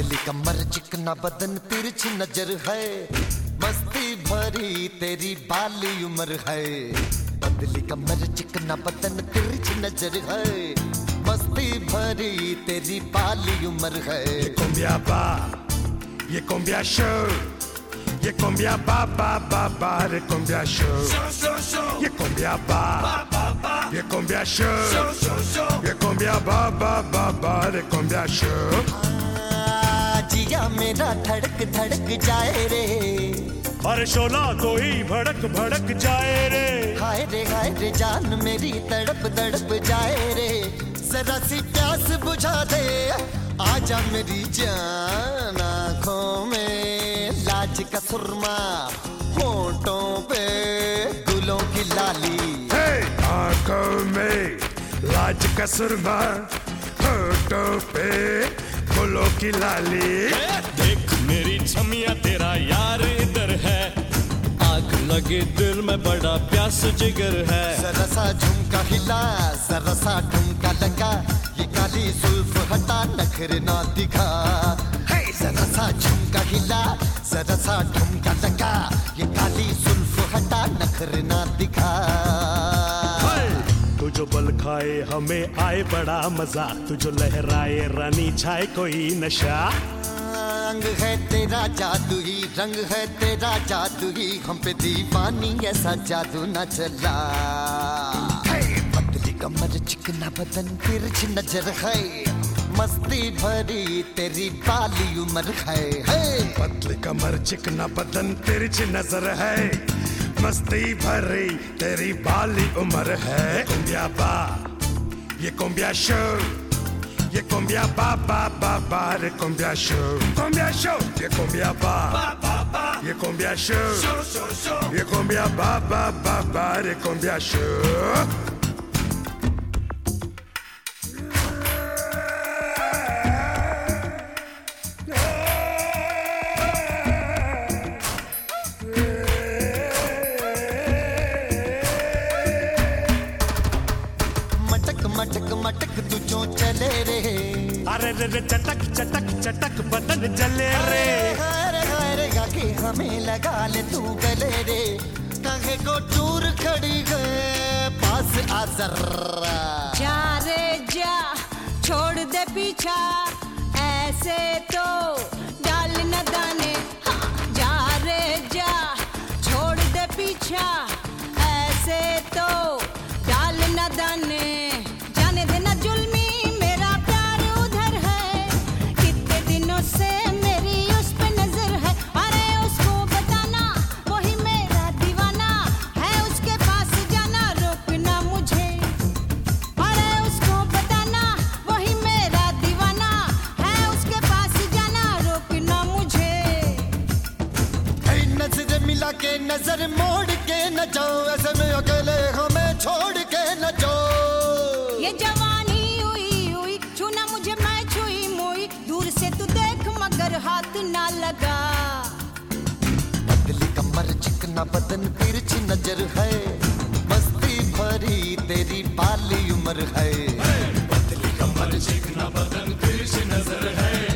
पतली कमर चिकना बदन तिरछी नजर है, मस्ती भरी तेरी बाली उम्र है। पतली कमर चिकना बदन तिरछी नजर है, मस्ती भरी तेरी बाली उम्र है। ये cumbia show, ये cumbia ba ba ba ba, ये cumbia show, ये cumbia ba, ये cumbia show, ये cumbia ba ba ba ba, ये cumbia show। जिया मेरा धड़क धड़क जाए रे, अरे शोला कोई भड़क भड़क जाए रे। हाय रे जान मेरी तड़प तड़प जाए रे। जरा सी प्यास बुझा दे, आजा मेरी जान। आँखों में लाज का सुरमा, होंठों पे गुलों की लाली। आँखों में लाज का सुरमा, होंठों पे गुलों की लाली। देख मेरी छमिया तेरा यार इधर है, आग लगे दिल में बड़ा प्यास जिगर है। जरा सा झुमका हिला, जरा सा ठुमका लगा, ये काली जुल्फ हटा नखरे ना दिखा। जरा सा झुमका हिला, जरा सा ठुमका लगा, ये काली जुल्फ हटा नखरे ना दिखा। तू जो बल खाए हमें आए बड़ा मजा, तू जो लहराए रानी छाए कोई नशा। रंग है तेरा जादू ही, रंग है तेरा जादू ही, हम पे दीवानी ऐसा जादू न चला। पतली कमर चिकना बदन तिरछी नजर है, मस्ती भरी तेरी बाली उम्र है। पतली कमर चिकना बदन तिरछी नजर है, मस्ती भरी तेरी बाली उम्र है। cumbia ba, ये cumbia show, ये cumbia ba ba ba ba, ये cumbia show, cumbia show, ये cumbia ba, ये cumbia show, ये cumbia ba ba ba ba, ये cumbia show। मटक मटक तू जो चले रे, अरे रे चटक चटक चटक बदन जले रे। रे गाके हमें लगा ले तू गले रे, काहे को दूर खड़ी है पास आ जरा। जा रे जा छोड़ दे पीछा, ऐसे तो डाल न दाने। जा रे जा छोड़ दे पीछा, ऐसे तो डाल न दाने। जाने देना जुल्मी मेरा प्यार उधर है, कितने दिनों से मेरी उस पे नजर है। अरे उसको बताना वही मेरा दीवाना है, उसके पास जाना रोकना मुझे। अरे उसको बताना वही मेरा दीवाना है, उसके पास जाना रोकना मुझे। नजर मिला के नजर मोड़ के न जाओ, ऐसे में अकेले हमें छोड़ के न जाओ। ये जवानी हुई हुई, छूना मुझे मैं छुई मुई, दूर से तू देख मगर हाथ ना लगा। पतली कमर चिकना बदन तिरछी नजर है, मस्ती भरी तेरी बाली उम्र है। पतली कमर चिकना बदन तिरछी नजर है,